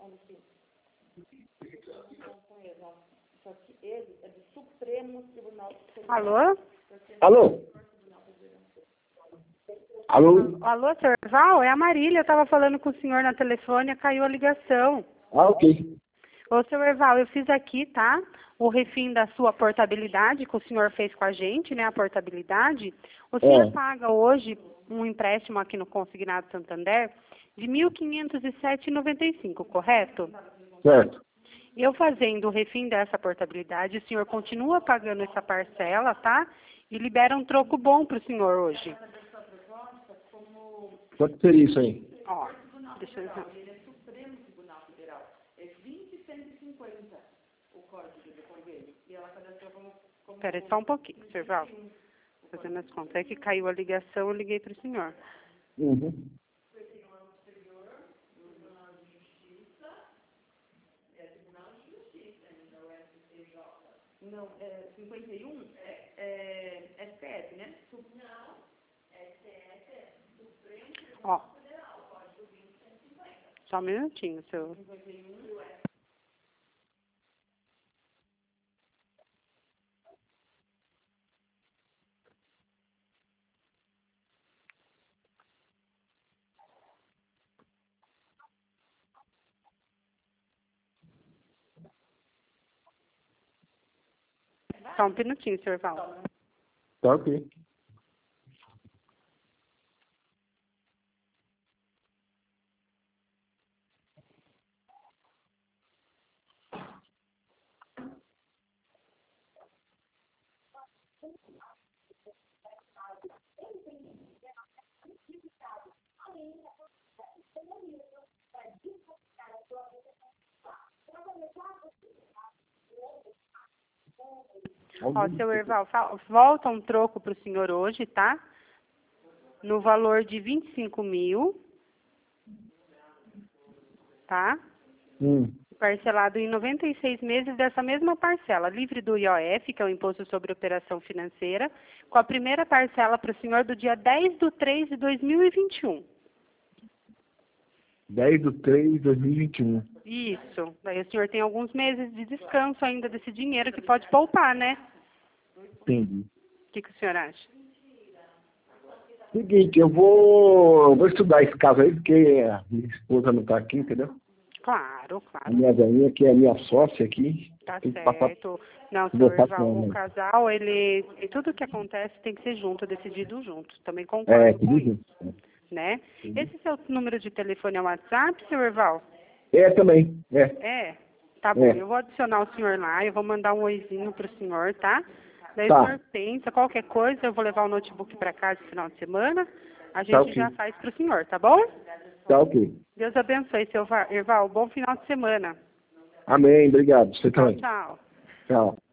Alô? Alô? Alô? Alô, senhor Val? É a Marília, eu estava falando com o senhor na telefone, caiu a ligação. Ah, ok. Ô, senhor Val, eu fiz aqui, tá? O refim da sua portabilidade, que o senhor fez com a gente, né? A portabilidade. O senhor paga hoje um empréstimo aqui no Consignado Santander de R$ 1.507,95, correto? Certo. Eu fazendo o refim dessa portabilidade, o senhor continua pagando essa parcela, tá? E libera um troco bom para o senhor hoje. Quanto seria isso aí? Ó, deixa eu ver. Espera aí só um pouquinho, senhor Val. Fazendo as contas. É que caiu a ligação, eu liguei para o senhor. Uhum. Não, 51 é STF, né? Ó, só um minutinho, seu. Só um minutinho, senhor Val. Tá ok. Ó, seu Erval, volta um troco para o senhor hoje, tá? No valor de 25 mil, tá? Parcelado em 96 meses dessa mesma parcela, livre do IOF, que é o Imposto sobre Operação Financeira, com a primeira parcela para o senhor do dia 10/3/2021. 10/3/2021. Isso. Daí o senhor tem alguns meses de descanso ainda desse dinheiro que pode poupar, né? Entendi. O que o senhor acha? Seguinte, eu vou estudar esse caso aí, porque a minha esposa não está aqui, entendeu? Claro, A claro. minha velhinha, que é a minha sócia aqui. Tá tem que passar. certo. Não, Vou senhor passar, Erval, o né? casal, ele, e tudo que acontece tem que ser junto, decidido junto. Também É, concordo com tudo isso, junto. né? Esse seu número de telefone é o WhatsApp, senhor Erval? É, também. É. É? Tá bom, É. eu vou adicionar o senhor lá, eu vou mandar um oizinho pro senhor, tá? Daí Tá. o senhor pensa, qualquer coisa, eu vou levar o notebook para casa no final de semana, a gente Tá ok. já faz pro senhor, tá bom? Tá ok. Deus abençoe, seu Erval, bom final de semana. Amém. Obrigado. Você Tchau, também. tchau. Tchau.